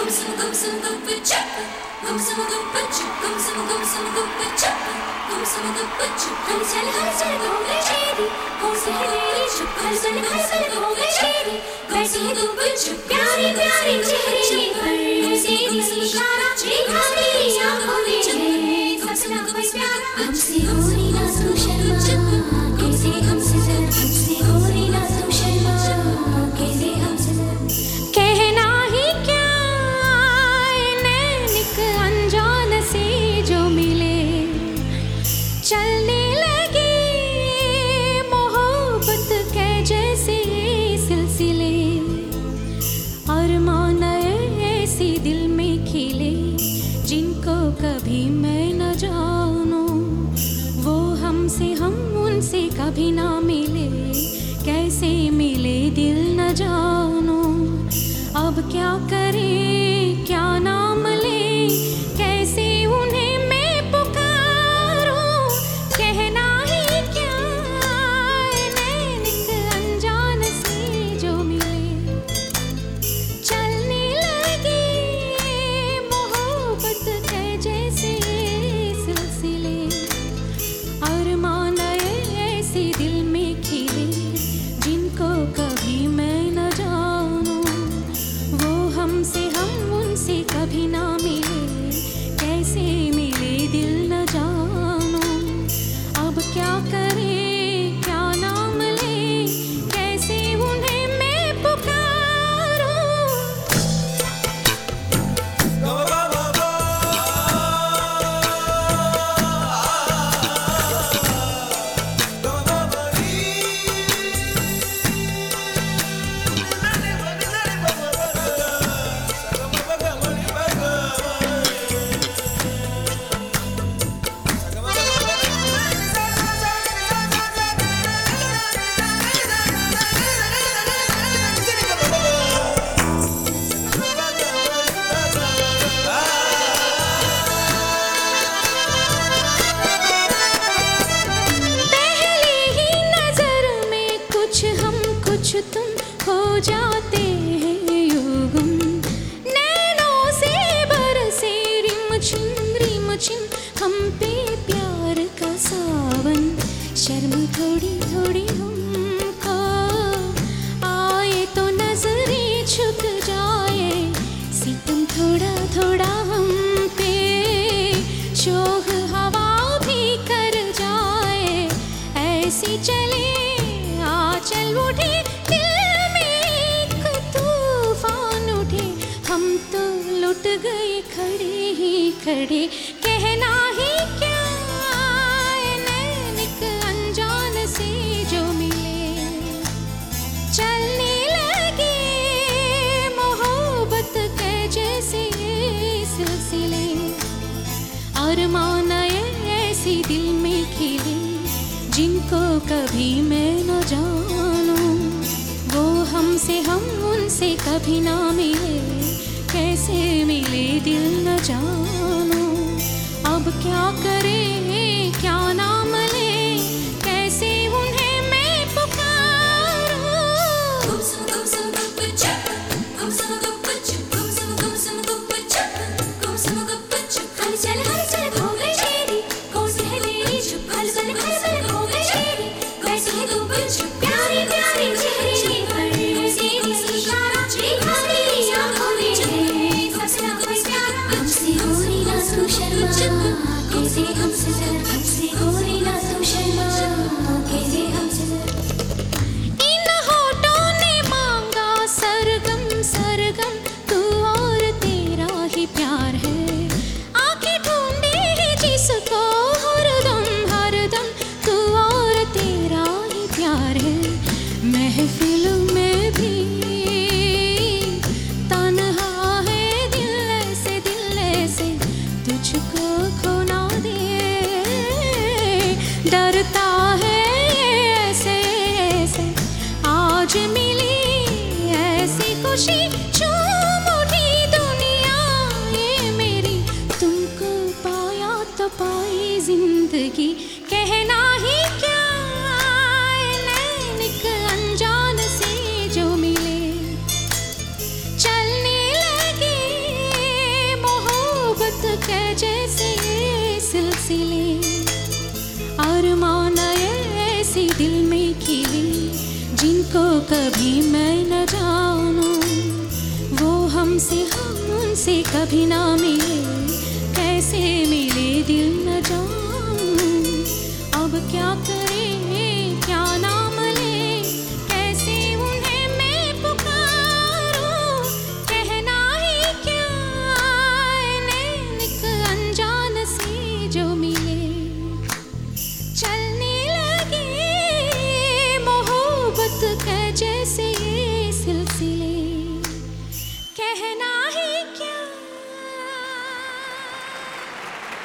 प्यारे प्यारे चेहरे पर से इशारा देखा मेरी आंखों में फसना कोई प्यार हमसे हो रही ना तू शर्मा कैसे हमसे जरा हमसे हो रही ना तू शर्मा कैसे हमसे जरा कहना ही क्या नैनिक अनजान से जो मिले चलने लगे मोहब्बत के जैसे सिलसिले अरमान ऐसे दिल में खिले जिनको कभी मैं न जानूं वो हमसे हम उनसे कभी ना मिले कैसे मिले दिल न जानूं अब क्या करें क्या नाम ले कैसे उन्हें मैं पुकारूं कहना ही क्या नैनिक अनजान से जो मिले चलने लगे मोहब्बत के जैसे सिलसिले अरमान ऐसे दिल में खिले जिनको कभी मैं न जानूं वो हमसे हम उनसे कभी ना मिले कैसे मिले दिल न जानूं अब क्या करें क्या नाम ले कैसे उन्हें मैं पुकारूं पहले ही नजर में कुछ हम कुछ तुम हो जाते हैं युगुम नैनों से बरसे रिम छिम हम पे प्यार का सावन शर्म थोड़ी थोड़ी हमको आए तो नजरें झुक जाए सितम थोड़ा थोड़ा हम पे शोख हवा भी कर जाए ऐसी चले आंचल उठे दिल में एक तूफान उठे हम तो लुट गए खड़े ही खड़े कहना ही क्या नैनिक अनजान से जो मिले चलने लगे मोहब्बत के जैसे सिलसिले अरमान ऐसे दिल में खिले जिनको कभी मैं न जानूं वो हमसे हम उनसे कभी ना मिले कैसे मिले दिल न जानूं अब क्या करें क्या नाम ले कैसे उन्हें मैं पुकारूं प्यारे प्यारे चेहरे पर से इशारा देखा मेरी आंखों में फसना कोई प्यार हमसे हो रही ना तू शर्मा कैसे हमसे जरा हमसे हो रही ना ऐसे दिल में खिले जिनको कभी मैं न जानूं। वो हमसे हम उनसे कभी ना मिले, कैसे मिले दिल न जानूं।